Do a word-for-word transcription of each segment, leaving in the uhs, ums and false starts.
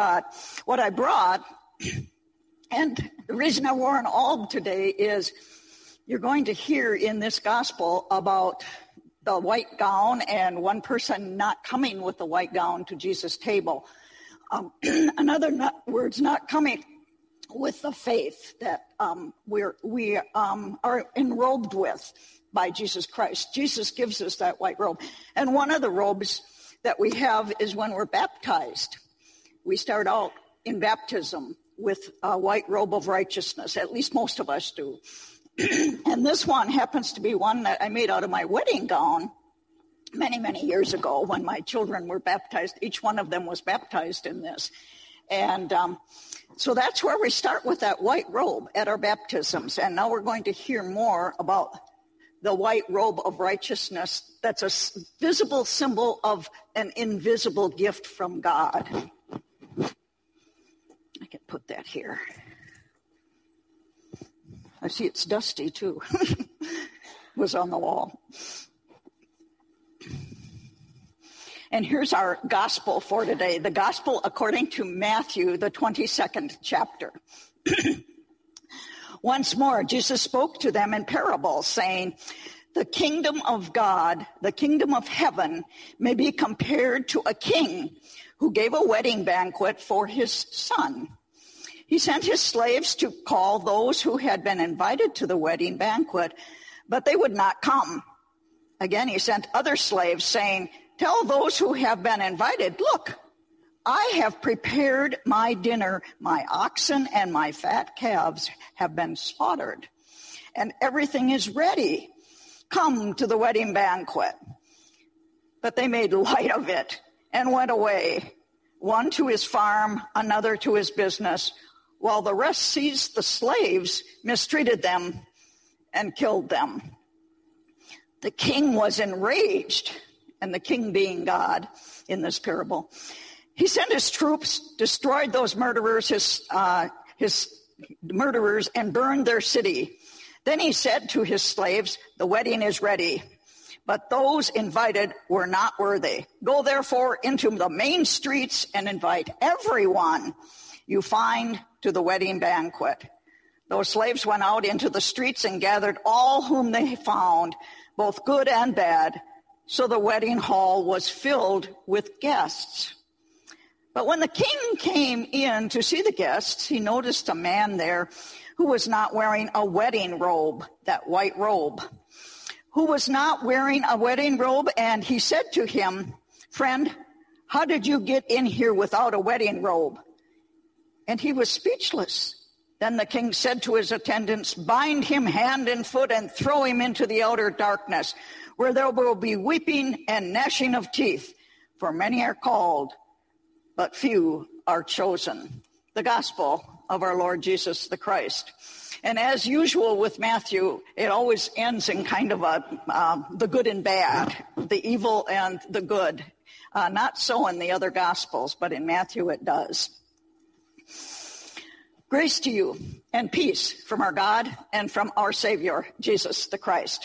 God. What I brought, and the reason I wore an alb today is you're going to hear in this gospel about the white gown and one person not coming with the white gown to Jesus' table. Um, in other not, words, not coming with the faith that um, we're, we um, are enrobed with by Jesus Christ. Jesus gives us that white robe. And one of the robes that we have is when we're baptized. We start out in baptism with a white robe of righteousness. At least most of us do. And this one happens to be one that I made out of my wedding gown many, many years ago when my children were baptized. Each one of them was baptized in this. And um, so that's where we start with that white robe at our baptisms. And now we're going to hear more about the white robe of righteousness. That's a visible symbol of an invisible gift from God. I can put that here. I see it's dusty too. It was on the wall. And here's our gospel for today. The gospel according to Matthew, the twenty-second chapter. Once more, Jesus spoke to them in parables, saying, the kingdom of God, the kingdom of heaven, may be compared to a king who gave a wedding banquet for his son. He sent his slaves to call those who had been invited to the wedding banquet, but they would not come. Again, he sent other slaves, saying, tell those who have been invited, look, I have prepared my dinner. My oxen and my fat calves have been slaughtered, and everything is ready. Come to the wedding banquet. But they made light of it and went away, one to his farm, another to his business, while the rest seized the slaves, mistreated them, and killed them. The king was enraged, and the king being God in this parable. He sent his troops, destroyed those murderers, his, uh, his murderers, and burned their city. Then he said to his slaves, the wedding is ready, but those invited were not worthy. Go therefore into the main streets and invite everyone you find to the wedding banquet. Those slaves went out into the streets and gathered all whom they found, both good and bad. So the wedding hall was filled with guests. But when the king came in to see the guests, he noticed a man there who was not wearing a wedding robe, that white robe, who was not wearing a wedding robe. And he said to him, friend, how did you get in here without a wedding robe? And he was speechless. Then the king said to his attendants, bind him hand and foot and throw him into the outer darkness, where there will be weeping and gnashing of teeth. For many are called, but few are chosen. The gospel of our Lord Jesus the Christ. And as usual with Matthew, it always ends in kind of a uh, the good and bad, the evil and the good. Uh, not so in the other gospels, but in Matthew it does. Grace to you and peace from our God and from our Savior, Jesus the Christ.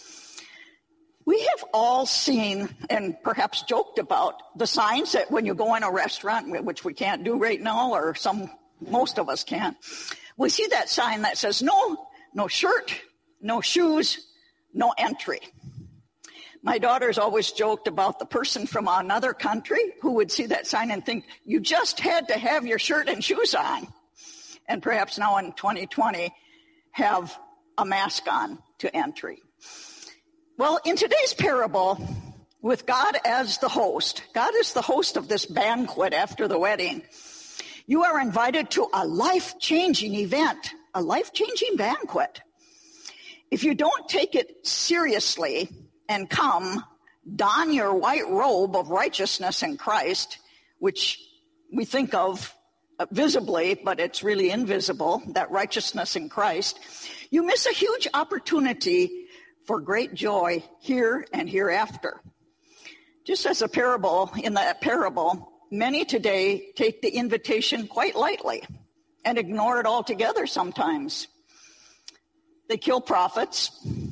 We have all seen and perhaps joked about the signs that when you go in a restaurant, which we can't do right now, or some, most of us can't, we see that sign that says no, no shirt, no shoes, no entry. My daughter's always joked about the person from another country who would see that sign and think, you just had to have your shirt and shoes on. And perhaps now in twenty twenty, have a mask on to entry. Well, in today's parable, with God as the host, God is the host of this banquet after the wedding. You are invited to a life-changing event, a life-changing banquet. If you don't take it seriously and come, don your white robe of righteousness in Christ, which we think of visibly, but it's really invisible, that righteousness in Christ, you miss a huge opportunity for great joy here and hereafter. Just as a parable, in that parable, many today take the invitation quite lightly and ignore it altogether sometimes. They kill prophets,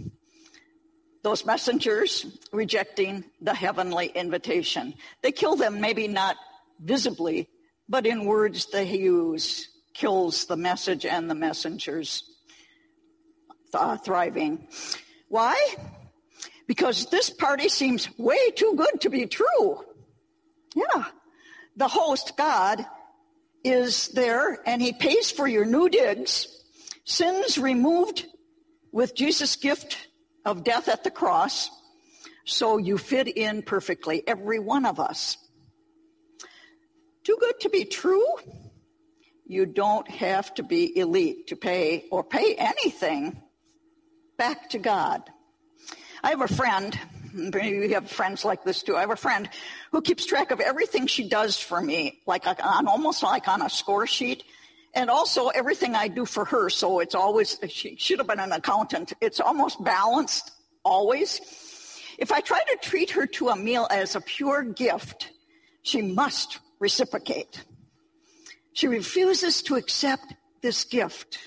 those messengers rejecting the heavenly invitation. They kill them maybe not visibly, but in words they use kills the message and the messenger's th- thriving. Why? Because this party seems way too good to be true. Yeah. The host, God, is there, and he pays for your new digs, sins removed with Jesus' gift of death at the cross, so you fit in perfectly, every one of us. Too good to be true? You don't have to be elite to pay or pay anything back to God. I have a friend, maybe you have friends like this too. I have a friend who keeps track of everything she does for me, like on almost like on a score sheet, and also everything I do for her. So it's always, she should have been an accountant. It's almost balanced, always. If I try to treat her to a meal as a pure gift, she must reciprocate. She refuses to accept this gift.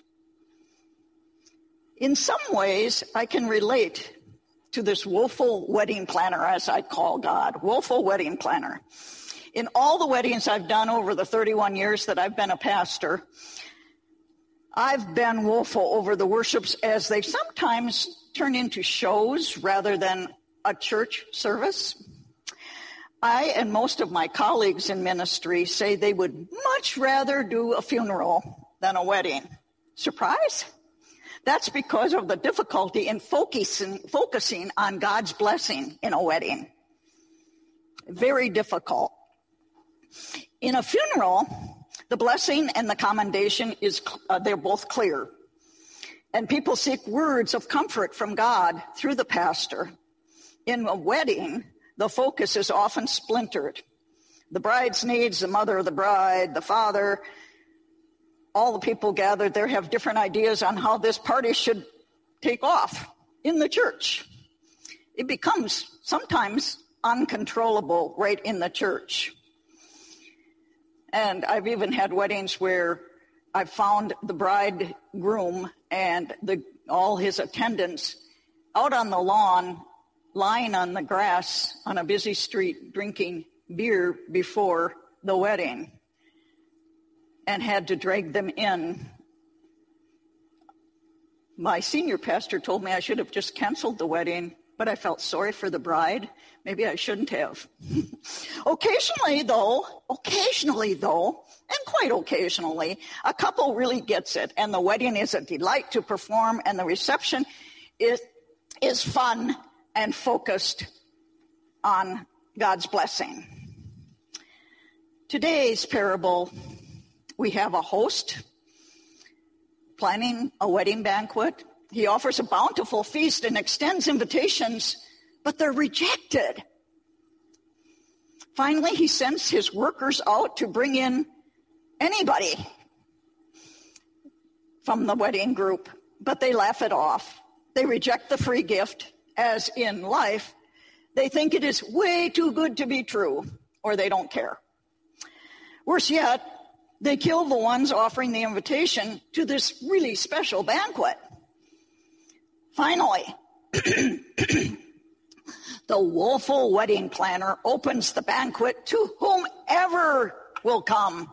In some ways, I can relate to this woeful wedding planner, as I call God, woeful wedding planner. In all the weddings I've done over the thirty-one years that I've been a pastor, I've been woeful over the worships as they sometimes turn into shows rather than a church service. I and most of my colleagues in ministry say they would much rather do a funeral than a wedding. Surprise? That's because of the difficulty in focusing, focusing on God's blessing in a wedding. Very difficult. In a funeral, the blessing and the commendation is, uh, they're both clear. And people seek words of comfort from God through the pastor. In a wedding, the focus is often splintered. The bride's needs, the mother of the bride, the father, all the people gathered there have different ideas on how this party should take off in the church. It becomes sometimes uncontrollable right in the church. And I've even had weddings where I've found the bridegroom and the, all his attendants out on the lawn, lying on the grass on a busy street, drinking beer before the wedding, and had to drag them in. My senior pastor told me I should have just canceled the wedding, but I felt sorry for the bride. Maybe I shouldn't have. Occasionally, though, occasionally, though, and quite occasionally, a couple really gets it, and the wedding is a delight to perform, and the reception is, is fun and focused on God's blessing. Today's parable, we have a host planning a wedding banquet. He offers a bountiful feast and extends invitations, but they're rejected. Finally, he sends his workers out to bring in anybody from the wedding group, but they laugh it off. They reject the free gift, as in life, they think it is way too good to be true, or they don't care. Worse yet, they kill the ones offering the invitation to this really special banquet. Finally, the woeful wedding planner opens the banquet to whomever will come.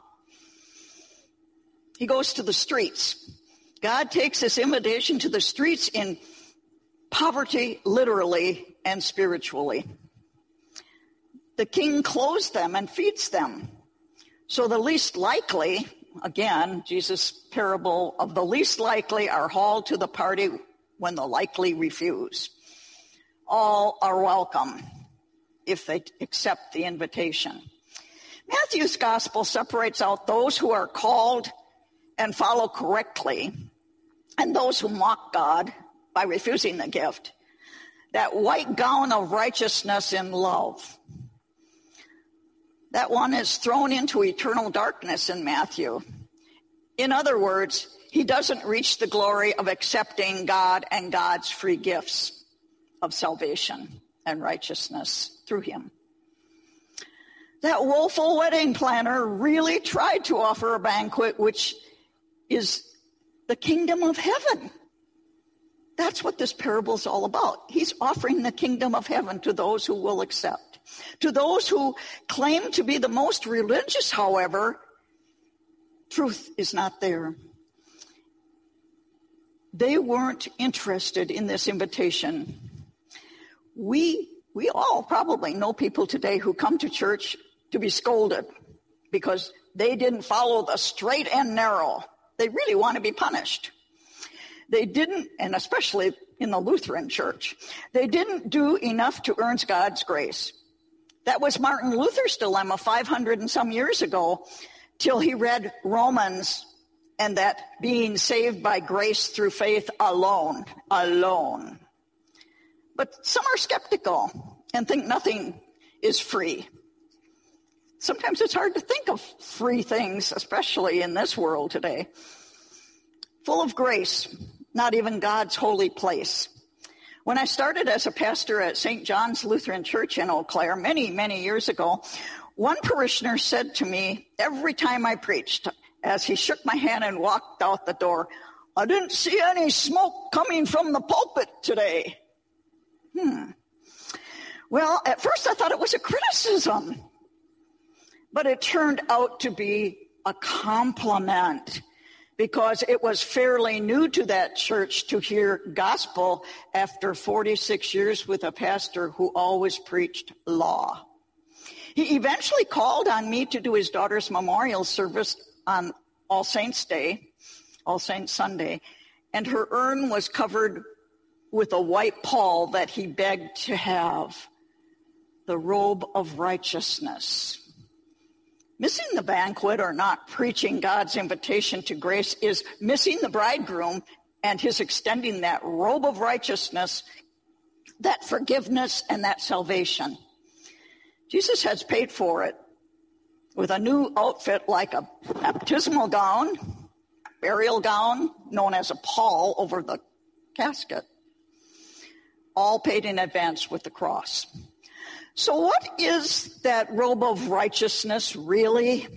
He goes to the streets. God takes this invitation to the streets in poverty, literally and spiritually. The king clothes them and feeds them. So the least likely, again, Jesus' parable of the least likely are hauled to the party when the likely refuse. All are welcome if they accept the invitation. Matthew's gospel separates out those who are called and follow correctly and those who mock God by refusing the gift. That white gown of righteousness in love. That one is thrown into eternal darkness in Matthew. In other words, he doesn't reach the glory of accepting God and God's free gifts of salvation and righteousness through him. That woeful wedding planner really tried to offer a banquet which is the kingdom of heaven. That's what this parable is all about. He's offering the kingdom of heaven to those who will accept. To those who claim to be the most religious, however, truth is not there. They weren't interested in this invitation. We, we all probably know people today who come to church to be scolded because they didn't follow the straight and narrow. They really want to be punished. They didn't, and especially in the Lutheran church, they didn't do enough to earn God's grace. That was Martin Luther's dilemma five hundred and some years ago, till he read Romans and that being saved by grace through faith alone, alone. But some are skeptical and think nothing is free. Sometimes it's hard to think of free things, especially in this world today. Full of grace, not even God's holy place. When I started as a pastor at Saint John's Lutheran Church in Eau Claire many, many years ago, one parishioner said to me every time I preached, as he shook my hand and walked out the door, "I didn't see any smoke coming from the pulpit today." Hmm. Well, at first I thought it was a criticism, but it turned out to be a compliment, because it was fairly new to that church to hear gospel after forty-six years with a pastor who always preached law. He eventually called on me to do his daughter's memorial service on All Saints Day, All Saints Sunday, and her urn was covered with a white pall that he begged to have, the robe of righteousness. Missing the banquet or not preaching God's invitation to grace is missing the bridegroom and his extending that robe of righteousness, that forgiveness and that salvation. Jesus has paid for it with a new outfit like a baptismal gown, burial gown known as a pall over the casket, all paid in advance with the cross. So what is that robe of righteousness really?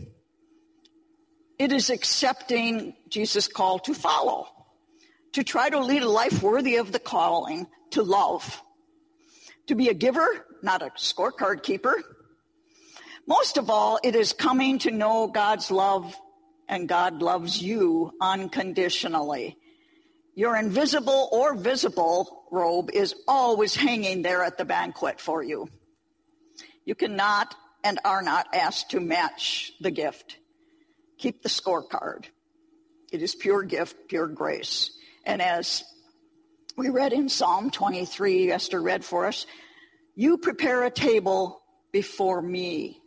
It is accepting Jesus' call to follow, to try to lead a life worthy of the calling, to love, to be a giver, not a scorecard keeper. Most of all, it is coming to know God's love, and God loves you unconditionally. Your invisible or visible robe is always hanging there at the banquet for you. You cannot and are not asked to match the gift. Keep the scorecard. It is pure gift, pure grace. And as we read in Psalm twenty-three, Esther read for us, you prepare a table before me.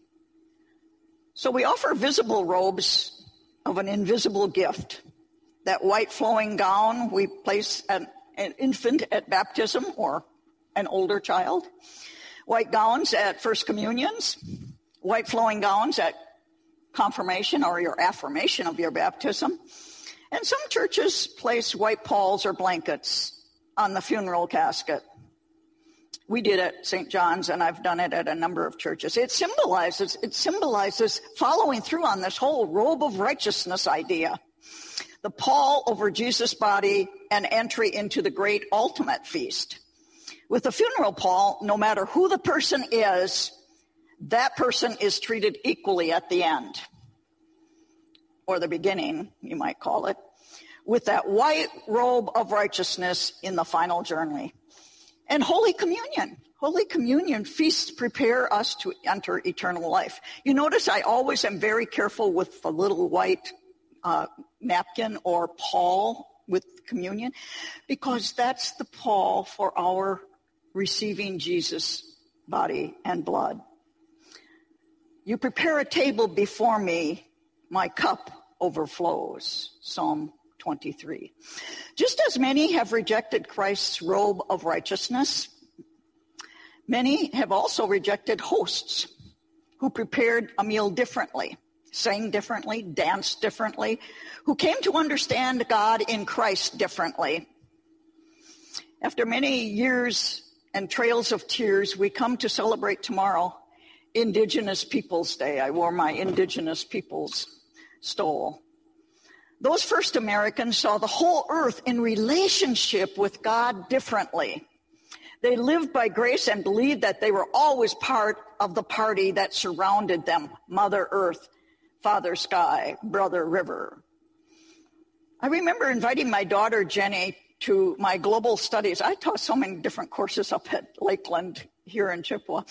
So we offer visible robes of an invisible gift. That white flowing gown we place an, an infant at baptism or an older child. White gowns at first communions. White flowing gowns at confirmation or your affirmation of your baptism. And some churches place white palls or blankets on the funeral casket. We did it at Saint John's, and I've done it at a number of churches. It symbolizes, it symbolizes following through on this whole robe of righteousness idea. The pall over Jesus' body and entry into the great ultimate feast. With the funeral pall, no matter who the person is, that person is treated equally at the end, or the beginning, you might call it, with that white robe of righteousness in the final journey. And Holy Communion. Holy Communion feasts prepare us to enter eternal life. You notice I always am very careful with the little white uh, napkin or pall with communion, because that's the pall for our receiving Jesus' body and blood. You prepare a table before me, my cup overflows. Psalm twenty-three. Just as many have rejected Christ's robe of righteousness, many have also rejected hosts who prepared a meal differently, sang differently, danced differently, who came to understand God in Christ differently. After many years and trails of tears, we come to celebrate tomorrow Indigenous Peoples Day. I wore my Indigenous Peoples stole. Those first Americans saw the whole earth in relationship with God differently. They lived by grace and believed that they were always part of the party that surrounded them, Mother Earth, Father Sky, Brother River. I remember inviting my daughter Jenny to my global studies. I taught so many different courses up at Lakeland here in Chippewa.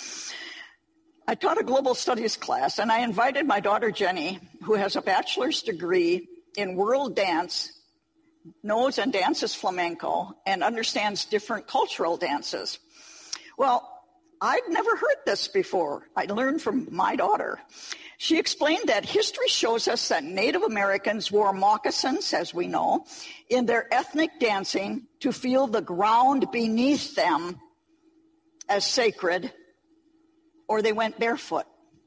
I taught a global studies class, and I invited my daughter Jenny, who has a bachelor's degree in world dance, knows and dances flamenco, and understands different cultural dances. Well, I'd never heard this before. I learned from my daughter. She explained that history shows us that Native Americans wore moccasins, as we know, in their ethnic dancing to feel the ground beneath them as sacred, or they went barefoot.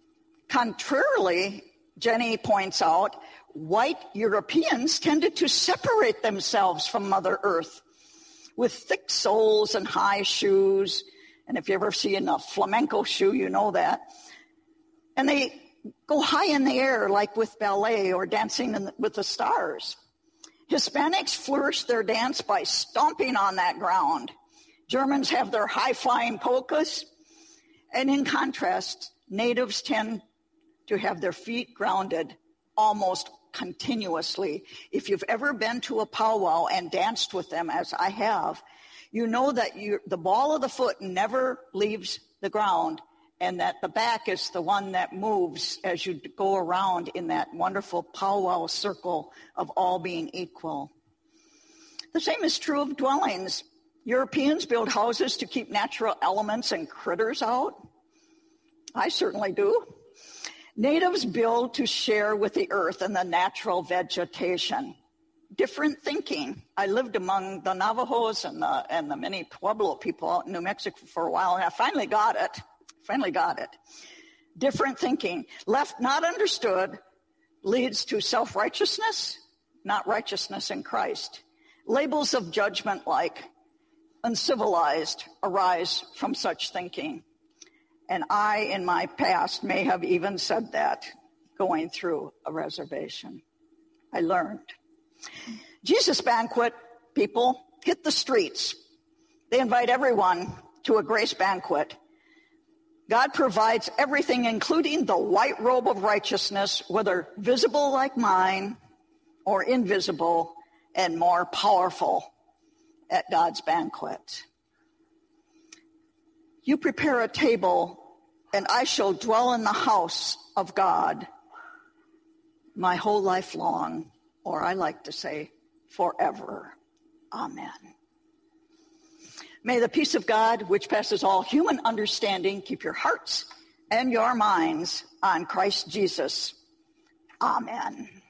Contrarily, Jenny points out, white Europeans tended to separate themselves from Mother Earth with thick soles and high shoes. And if you ever see a flamenco shoe, you know that. And they go high in the air like with ballet or dancing in the, with the stars. Hispanics flourish their dance by stomping on that ground. Germans have their high-flying polkas. And in contrast, natives tend to have their feet grounded almost continuously. If you've ever been to a powwow and danced with them, as I have, you know that you, the ball of the foot never leaves the ground, and that the back is the one that moves as you go around in that wonderful powwow circle of all being equal. The same is true of dwellings. Europeans build houses to keep natural elements and critters out. I certainly do. Natives build to share with the earth and the natural vegetation. Different thinking. I lived among the Navajos and the, and the many Pueblo people out in New Mexico for a while, and I finally got it. Finally got it. Different thinking. Left not understood leads to self-righteousness, not righteousness in Christ. Labels of judgment like uncivilized arise from such thinking. And I, in my past, may have even said that going through a reservation. I learned. Jesus' banquet people hit the streets. They invite everyone to a grace banquet. God provides everything, including the white robe of righteousness, whether visible like mine or invisible and more powerful at God's banquet. You prepare a table, and I shall dwell in the house of God my whole life long, or I like to say forever. Amen. May the peace of God, which passes all human understanding, keep your hearts and your minds on Christ Jesus. Amen.